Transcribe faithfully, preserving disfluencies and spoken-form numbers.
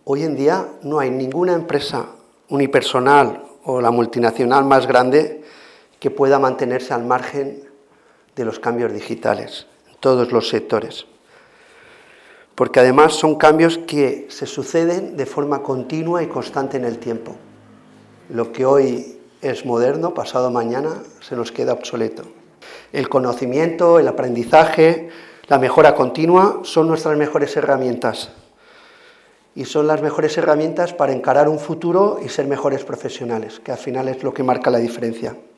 Hoy en día no hay ninguna empresa unipersonal o la multinacional más grande que pueda mantenerse al margen de los cambios digitales en todos los sectores. Porque además son cambios que se suceden de forma continua y constante en el tiempo. Lo que hoy es moderno, pasado mañana se nos queda obsoleto. El conocimiento, el aprendizaje, la mejora continua son nuestras mejores herramientas. Y son las mejores herramientas para encarar un futuro y ser mejores profesionales, que al final es lo que marca la diferencia.